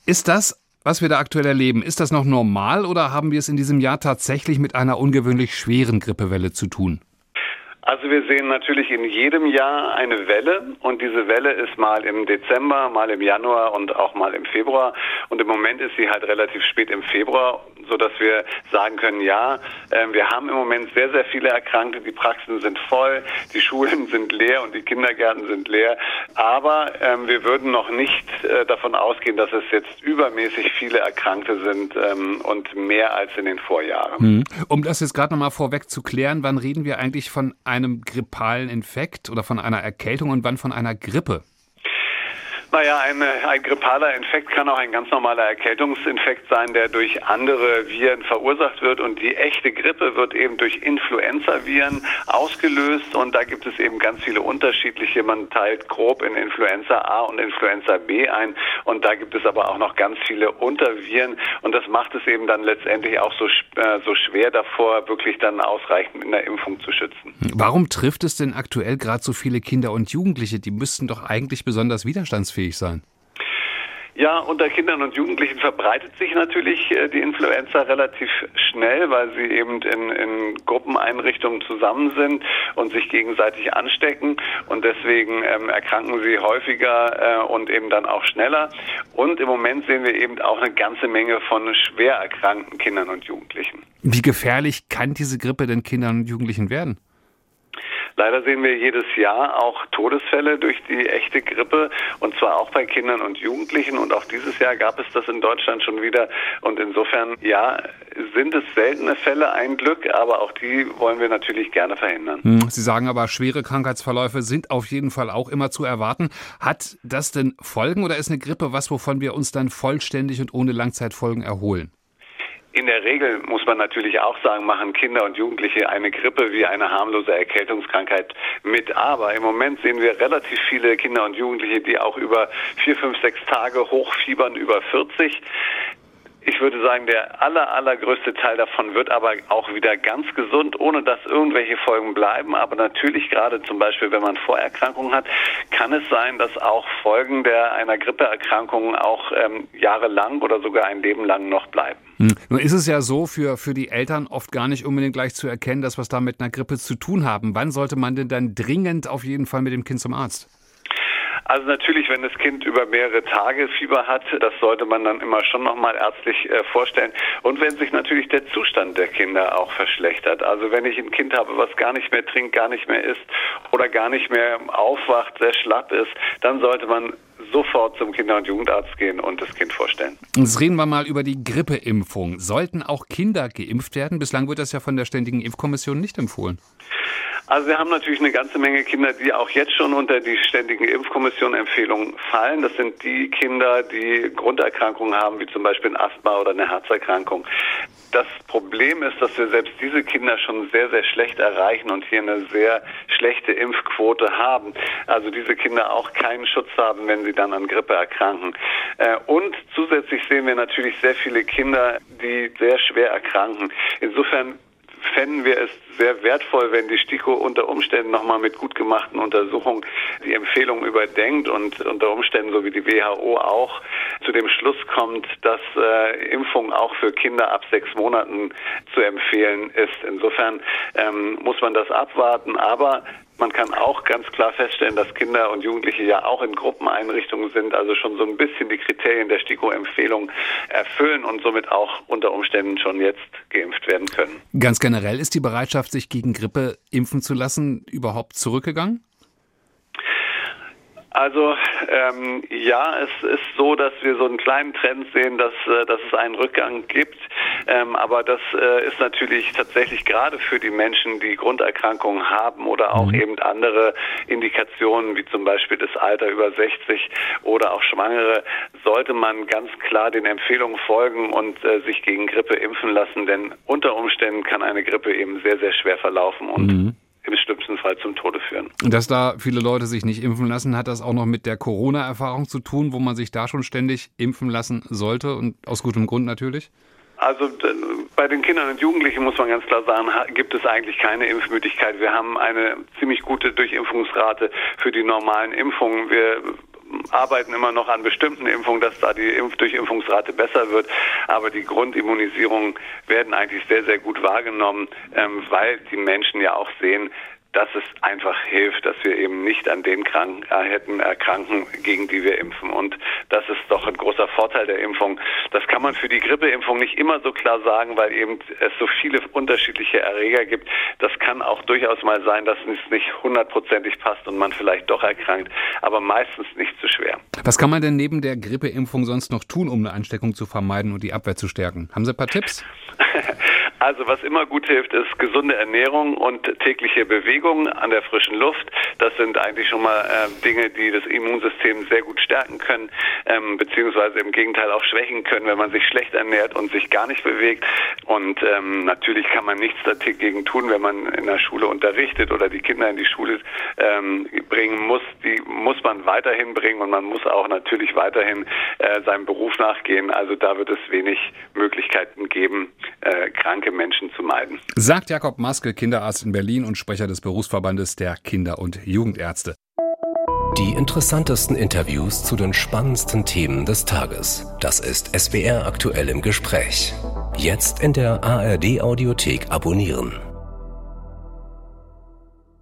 Ist das, was wir da aktuell erleben, ist das noch normal oder haben wir es in diesem Jahr tatsächlich mit einer ungewöhnlich schweren Grippewelle zu tun? Also wir sehen natürlich in jedem Jahr eine Welle und diese Welle ist mal im Dezember, mal im Januar und auch mal im Februar und im Moment ist sie halt relativ spät im Februar, sodass wir sagen können, ja, wir haben im Moment sehr, sehr viele Erkrankte, die Praxen sind voll, die Schulen sind leer und die Kindergärten sind leer, aber wir würden noch nicht davon ausgehen, dass es jetzt übermäßig viele Erkrankte sind und mehr als in den Vorjahren. Um das jetzt gerade nochmal vorweg zu klären, wann reden wir eigentlich von einem grippalen Infekt oder von einer Erkältung und wann von einer Grippe? Naja, ein grippaler Infekt kann auch ein ganz normaler Erkältungsinfekt sein, der durch andere Viren verursacht wird. Und die echte Grippe wird eben durch Influenza-Viren ausgelöst. Und da gibt es eben ganz viele unterschiedliche. Man teilt grob in Influenza A und Influenza B ein. Und da gibt es aber auch noch ganz viele Unterviren. Und das macht es eben dann letztendlich auch so schwer davor, wirklich dann ausreichend in der Impfung zu schützen. Warum trifft es denn aktuell gerade so viele Kinder und Jugendliche? Die müssten doch eigentlich besonders widerstandsfähig sein. Ja, unter Kindern und Jugendlichen verbreitet sich natürlich die Influenza relativ schnell, weil sie eben in Gruppeneinrichtungen zusammen sind und sich gegenseitig anstecken und deswegen erkranken sie häufiger und eben dann auch schneller. Und im Moment sehen wir eben auch eine ganze Menge von schwer erkrankten Kindern und Jugendlichen. Wie gefährlich kann diese Grippe denn Kindern und Jugendlichen werden? Leider sehen wir jedes Jahr auch Todesfälle durch die echte Grippe und zwar auch bei Kindern und Jugendlichen und auch dieses Jahr gab es das in Deutschland schon wieder und insofern, ja, sind es seltene Fälle, ein Glück, aber auch die wollen wir natürlich gerne verhindern. Sie sagen aber, schwere Krankheitsverläufe sind auf jeden Fall auch immer zu erwarten. Hat das denn Folgen oder ist eine Grippe was, wovon wir uns dann vollständig und ohne Langzeitfolgen erholen? In der Regel muss man natürlich auch sagen, machen Kinder und Jugendliche eine Grippe wie eine harmlose Erkältungskrankheit mit. Aber im Moment sehen wir relativ viele Kinder und Jugendliche, die auch über 4, 5, 6 Tage hochfiebern, über 40. Ich würde sagen, der allergrößte Teil davon wird aber auch wieder ganz gesund, ohne dass irgendwelche Folgen bleiben. Aber natürlich gerade zum Beispiel, wenn man Vorerkrankungen hat, kann es sein, dass auch Folgen einer Grippeerkrankung auch jahrelang oder sogar ein Leben lang noch bleiben. Nun ist es ja so, für die Eltern oft gar nicht unbedingt gleich zu erkennen, dass wir es da mit einer Grippe zu tun haben. Wann sollte man denn dann dringend auf jeden Fall mit dem Kind zum Arzt? Also natürlich, wenn das Kind über mehrere Tage Fieber hat, das sollte man dann immer schon nochmal ärztlich vorstellen. Und wenn sich natürlich der Zustand der Kinder auch verschlechtert. Also wenn ich ein Kind habe, was gar nicht mehr trinkt, gar nicht mehr isst oder gar nicht mehr aufwacht, sehr schlapp ist, dann sollte man sofort zum Kinder- und Jugendarzt gehen und das Kind vorstellen. Jetzt reden wir mal über die Grippeimpfung. Sollten auch Kinder geimpft werden? Bislang wird das ja von der Ständigen Impfkommission nicht empfohlen. Also wir haben natürlich eine ganze Menge Kinder, die auch jetzt schon unter die Ständigen Impfkommission-Empfehlungen fallen. Das sind die Kinder, die Grunderkrankungen haben, wie zum Beispiel ein Asthma oder eine Herzerkrankung. Das Problem ist, dass wir selbst diese Kinder schon sehr, sehr schlecht erreichen und hier eine sehr schlechte Impfquote haben. Also diese Kinder auch keinen Schutz haben, wenn sie dann an Grippe erkranken. Und zusätzlich sehen wir natürlich sehr viele Kinder, die sehr schwer erkranken. Insofern fänden wir es sehr wertvoll, wenn die STIKO unter Umständen nochmal mit gut gemachten Untersuchungen die Empfehlungen überdenkt und unter Umständen, so wie die WHO auch, zu dem Schluss kommt, dass Impfung auch für Kinder ab 6 Monaten zu empfehlen ist. Insofern muss man das abwarten, aber man kann auch ganz klar feststellen, dass Kinder und Jugendliche ja auch in Gruppeneinrichtungen sind, also schon so ein bisschen die Kriterien der STIKO-Empfehlung erfüllen und somit auch unter Umständen schon jetzt geimpft werden können. Ganz generell ist die Bereitschaft, sich gegen Grippe impfen zu lassen, überhaupt zurückgegangen? Also ja, es ist so, dass wir so einen kleinen Trend sehen, dass es einen Rückgang gibt. Aber das ist natürlich tatsächlich gerade für die Menschen, die Grunderkrankungen haben oder auch eben andere Indikationen, wie zum Beispiel das Alter über 60 oder auch Schwangere, sollte man ganz klar den Empfehlungen folgen und sich gegen Grippe impfen lassen. Denn unter Umständen kann eine Grippe eben sehr, sehr schwer verlaufen und im schlimmsten Fall zum Tode führen. Dass da viele Leute sich nicht impfen lassen, hat das auch noch mit der Corona-Erfahrung zu tun, wo man sich da schon ständig impfen lassen sollte und aus gutem Grund natürlich? Also bei den Kindern und Jugendlichen muss man ganz klar sagen, gibt es eigentlich keine Impfmüdigkeit. Wir haben eine ziemlich gute Durchimpfungsrate für die normalen Impfungen. Wir arbeiten immer noch an bestimmten Impfungen, dass da die Durchimpfungsrate besser wird. Aber die Grundimmunisierungen werden eigentlich sehr, sehr gut wahrgenommen, weil die Menschen ja auch sehen, dass es einfach hilft, dass wir eben nicht an den Krankheiten erkranken, gegen die wir impfen. Und das ist doch ein großer Vorteil der Impfung. Das kann man für die Grippeimpfung nicht immer so klar sagen, weil eben es so viele unterschiedliche Erreger gibt. Das kann auch durchaus mal sein, dass es nicht 100%ig passt und man vielleicht doch erkrankt, aber meistens nicht zu schwer. Was kann man denn neben der Grippeimpfung sonst noch tun, um eine Ansteckung zu vermeiden und die Abwehr zu stärken? Haben Sie ein paar Tipps? Also was immer gut hilft, ist gesunde Ernährung und tägliche Bewegung an der frischen Luft. Das sind eigentlich schon mal Dinge, die das Immunsystem sehr gut stärken können, beziehungsweise im Gegenteil auch schwächen können, wenn man sich schlecht ernährt und sich gar nicht bewegt. Und natürlich kann man nichts dagegen tun, wenn man in der Schule unterrichtet oder die Kinder in die Schule bringen muss. Die muss man weiterhin bringen und man muss auch natürlich weiterhin seinem Beruf nachgehen. Also da wird es wenig Möglichkeiten geben, kranke Menschen zu meiden. Sagt Jakob Maske, Kinderarzt in Berlin und Sprecher des Berufsverbandes der Kinder- und Jugendärzte. Die interessantesten Interviews zu den spannendsten Themen des Tages. Das ist SWR aktuell im Gespräch. Jetzt in der ARD Audiothek abonnieren.